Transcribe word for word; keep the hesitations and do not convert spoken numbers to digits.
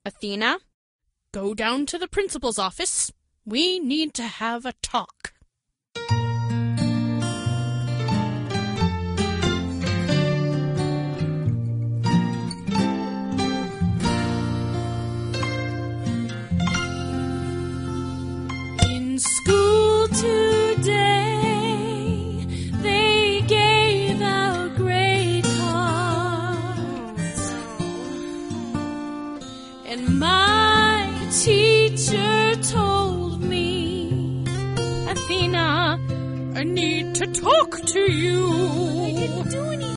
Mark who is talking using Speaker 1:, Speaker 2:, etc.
Speaker 1: Athena, go down to the principal's office. We need to have a talk. In school today, they gave out grade cards, and my teacher told me, Athena, I need to talk to you.